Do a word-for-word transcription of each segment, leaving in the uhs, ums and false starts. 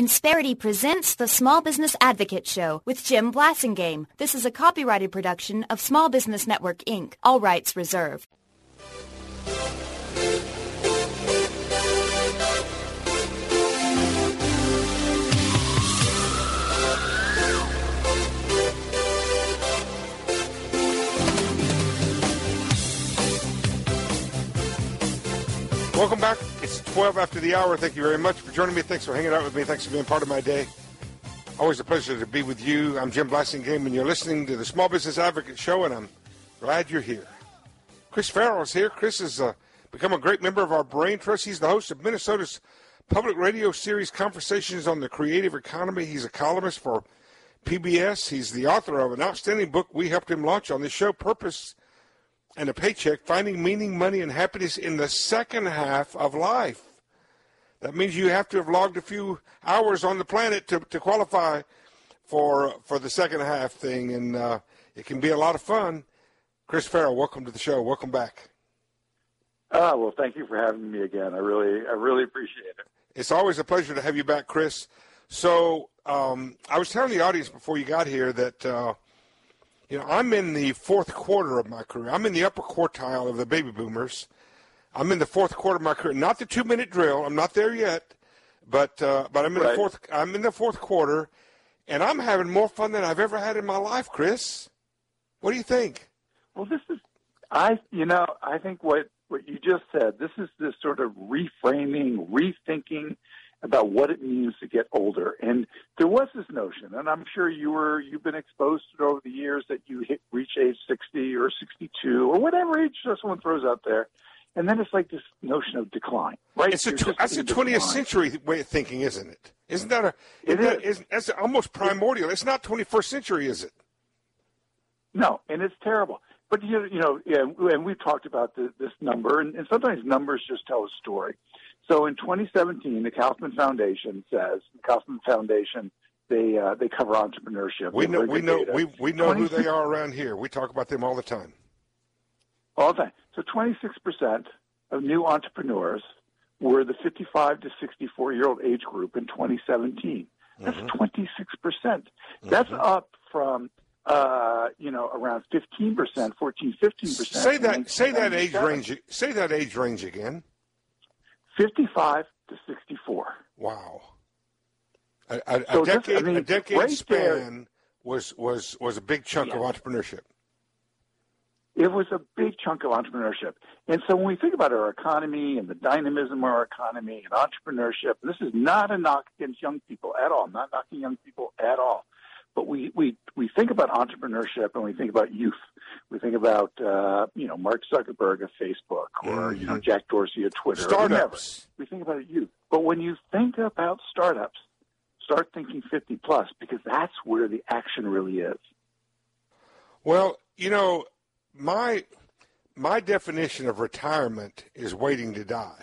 Insperity presents the Small Business Advocate Show with Jim Blasingame. This is a copyrighted production of Small Business Network, Incorporated. All rights reserved. Welcome back. It's twelve after the hour. Thank you very much for joining me. Thanks for hanging out with me. Thanks for being part of my day. Always a pleasure to be with you. I'm Jim Blasingame, and you're listening to the Small Business Advocate Show, and I'm glad you're here. Chris Farrell is here. Chris has uh, become a great member of our Brain Trust. He's the host of Minnesota's public radio series Conversations on the Creative Economy. He's a columnist for P B S. He's the author of an outstanding book we helped him launch on this show, Purpose and a Paycheck, Finding Meaning, Money, and Happiness in the Second Half of Life. That means you have to have logged a few hours on the planet to, to qualify for for the second half thing, and uh, it can be a lot of fun. Chris Farrell, welcome to the show. Welcome back. Ah, well, thank you for having me again. I really, I really appreciate it. It's always a pleasure to have you back, Chris. So um, I was telling the audience before you got here that uh, you know, I'm in the fourth quarter of my career. I'm in the upper quartile of the baby boomers. I'm in the fourth quarter of my career. Not the two-minute drill. I'm not there yet, but uh, but I'm in right. the fourth. I'm in the fourth quarter, and I'm having more fun than I've ever had in my life, Chris. What do you think? Well, this is, I you know, I think what what you just said. This is this sort of reframing, rethinking about what it means to get older. And there was this notion, and I'm sure you were, you've been exposed to it over the years, that you hit, reach age sixty or sixty-two or whatever age someone throws out there. And then it's like this notion of decline, right? It's a tw- that's a twentieth century way of thinking, isn't it? Isn't that a, it isn't is. That, that's almost primordial. It's not twenty-first century, is it? No, and it's terrible. But, you, you know, yeah, and we've talked about the, this number, and, and sometimes numbers just tell a story. So in twenty seventeen, the Kaufman Foundation says, the Kaufman Foundation, they uh, they cover entrepreneurship. We know we know data. we we know who they are around here. We talk about them all the time. All the time. So twenty-six percent of new entrepreneurs were the fifty-five to sixty-four-year-old age group in twenty seventeen. That's mm-hmm. twenty-six percent. Mm-hmm. That's up from uh, you know around fifteen percent, fourteen, fifteen percent. Say that say that age range. Say that age range again. fifty-five to sixty-four. Wow. A, a, so a decade, this, I mean, a decade right span there, was, was, was a big chunk yeah. of entrepreneurship. It was a big chunk of entrepreneurship. And so when we think about our economy and the dynamism of our economy and entrepreneurship, this is not a knock against young people at all, not knocking young people at all. But we, we, we think about entrepreneurship and we think about youth. We think about, uh, you know, Mark Zuckerberg of Facebook or, mm-hmm. you know, Jack Dorsey of Twitter. Startups. We think about youth. But when you think about startups, start thinking fifty plus, because that's where the action really is. Well, you know, my my definition of retirement is waiting to die.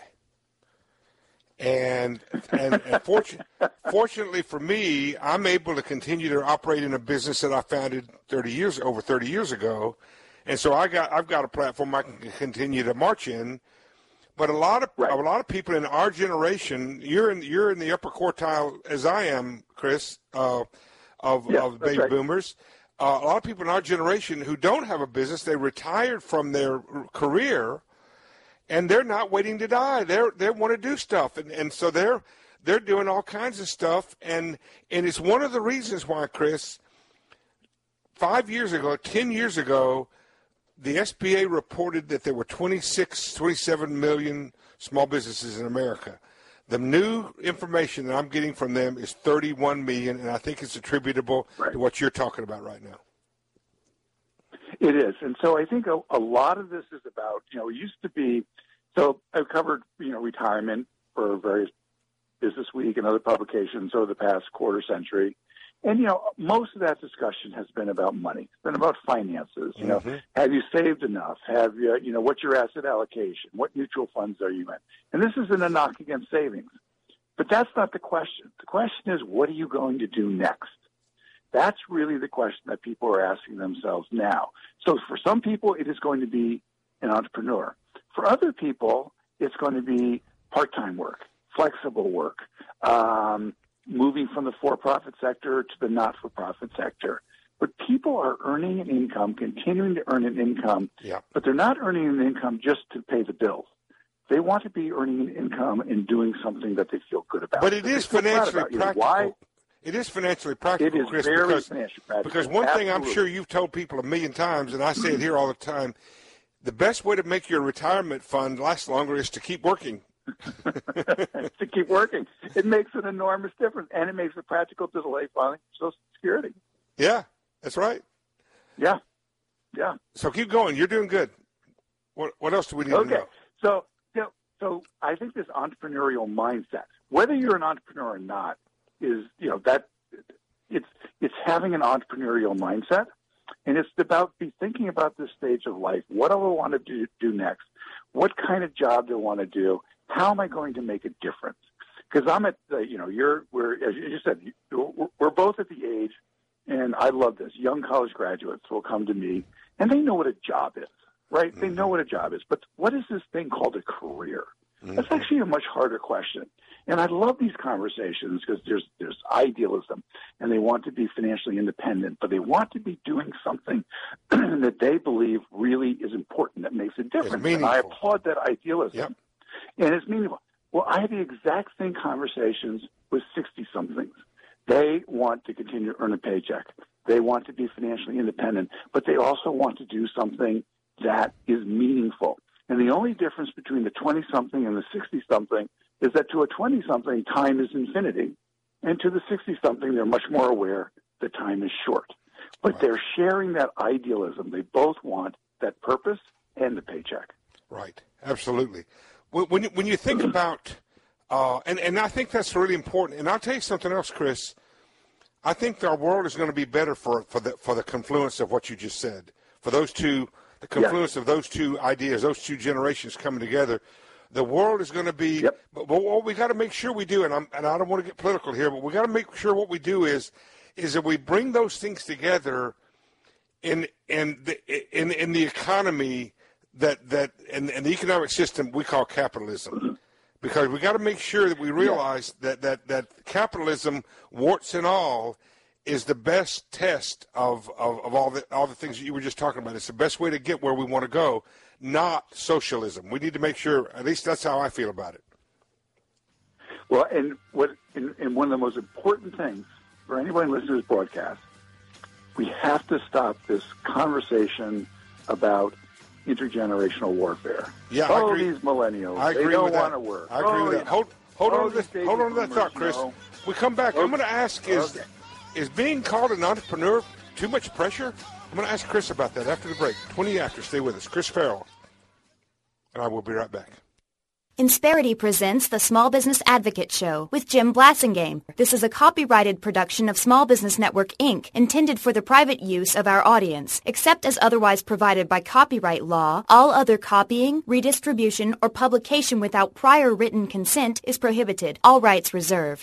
And and, and fortunately, fortunately for me, I'm able to continue to operate in a business that I founded thirty years over thirty years ago, and so I got I've got a platform I can continue to march in. But a lot of right. a lot of people in our generation, you're in you're in the upper quartile as I am, Chris, uh, of yes, of baby right. boomers. Uh, a lot of people in our generation who don't have a business, they retired from their career. And they're not waiting to die. They they want to do stuff, and, and so they're they're doing all kinds of stuff. And and it's one of the reasons why, Chris, five years ago, ten years ago, the S B A reported that there were twenty-six, twenty-seven million small businesses in America. The new information that I'm getting from them is thirty-one million, and I think it's attributable right. to what you're talking about right now. It is. And so I think a, a lot of this is about, you know, it used to be, so I've covered, you know, retirement for various Business Week and other publications over the past quarter century. And, you know, most of that discussion has been about money. It's been about finances. You mm-hmm. know, have you saved enough? Have you, you know, what's your asset allocation? What mutual funds are you in? And this isn't a knock against savings. But that's not the question. The question is, what are you going to do next? That's really the question that people are asking themselves now. So for some people, it is going to be an entrepreneur. For other people, it's going to be part-time work, flexible work, um, moving from the for-profit sector to the not-for-profit sector. But people are earning an income, continuing to earn an income, yeah. but they're not earning an income just to pay the bills. They want to be earning an income and doing something that they feel good about. But it is financially practical. You know, why? It is financially practical, It is Chris, very because, financially practical. Because one Absolutely. thing I'm sure you've told people a million times, and I say it here all the time, the best way to make your retirement fund last longer is to keep working. to keep working. It makes an enormous difference, and it makes it practical to delay filing Social Security. Yeah, that's right. Yeah, yeah. So keep going. You're doing good. What What else do we need okay. to know? So, you know, so I think this entrepreneurial mindset, whether you're an entrepreneur or not, is you know that it's it's having an entrepreneurial mindset, and it's about be thinking about this stage of life. What do I want to do, do next? What kind of job do I want to do? How am I going to make a difference? Because I'm at the, you know, you're, we're, as you said, we're both at the age, and I love this. Young college graduates will come to me, and they know what a job is, right? Mm-hmm. They know what a job is. But what is this thing called a career? Mm-hmm. That's actually a much harder question. And I love these conversations because there's there's idealism, and they want to be financially independent, but they want to be doing something that they believe really is important, that makes a difference. And I applaud that idealism. Yep. And it's meaningful. Well, I have the exact same conversations with sixty-somethings. They want to continue to earn a paycheck. They want to be financially independent, but they also want to do something that is meaningful. And the only difference between the twenty-something and the sixty-something is that to a twenty-something, time is infinity. And to the sixty-something, they're much more aware that time is short. But right. They're sharing that idealism. They both want that purpose and the paycheck. Right. Absolutely. When you, when you think about, uh, and, and I think that's really important. And I'll tell you something else, Chris. I think our world is going to be better for, for the for the confluence of what you just said. For those two, the confluence yes. of those two ideas, those two generations coming together. The world is going to be, yep. but, but what we got to make sure we do, and, I'm, and I don't want to get political here, but we got to make sure what we do is, is that we bring those things together in in the in in the economy that that in, in the economic system we call capitalism, because we got to make sure that we realize yeah. that that that capitalism, warts and all, is the best test of, of, of all the all the things that you were just talking about. It's the best way to get where we want to go. Not socialism. We need to make sure, at least that's how I feel about it. Well, and what and, and one of the most important things for anybody listening to this broadcast, we have to stop this conversation about intergenerational warfare. Yeah, oh, I agree. These millennials, I agree they don't with want to that. work. I agree oh, with that. Hold, hold oh, on to this. Hold on to that thought, Chris. You know. We come back. Okay. I'm going to ask: Is okay. is being called an entrepreneur too much pressure? I'm going to ask Chris about that after the break. twenty after. Stay with us. Chris Farrell. And I will be right back. Insperity presents the Small Business Advocate Show with Jim Blasingame. This is a copyrighted production of Small Business Network, Incorporated, intended for the private use of our audience. Except as otherwise provided by copyright law, all other copying, redistribution, or publication without prior written consent is prohibited. All rights reserved.